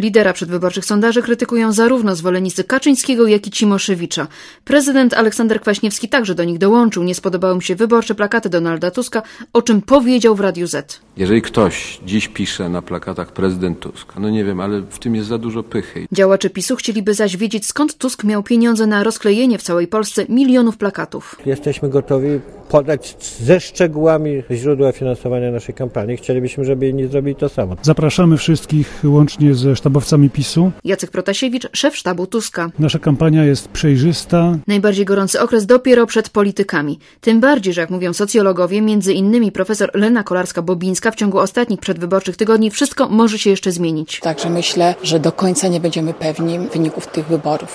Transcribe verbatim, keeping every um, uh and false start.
Lidera przedwyborczych sondaży krytykują zarówno zwolennicy Kaczyńskiego, jak i Cimoszewicza. Prezydent Aleksander Kwaśniewski także do nich dołączył. Nie spodobały mu się wyborcze plakaty Donalda Tuska, o czym powiedział w Radiu Z. Jeżeli ktoś dziś pisze na plakatach prezydent Tusk, no nie wiem, ale w tym jest za dużo pychy. Działacze PiSu chcieliby zaś wiedzieć, skąd Tusk miał pieniądze na rozklejenie w całej Polsce milionów plakatów. Jesteśmy gotowi podać ze szczegółami źródła finansowania naszej kampanii. Chcielibyśmy, żeby inni zrobili to samo. Zapraszamy wszystkich łącznie ze sztabowcami PiSu. Jacek Protasiewicz, szef sztabu Tuska. Nasza kampania jest przejrzysta. Najbardziej gorący okres dopiero przed politykami. Tym bardziej, że jak mówią socjologowie, między innymi profesor Lena Kolarska-Bobińska, w ciągu ostatnich przedwyborczych tygodni wszystko może się jeszcze zmienić. Także myślę, że do końca nie będziemy pewni wyników tych wyborów.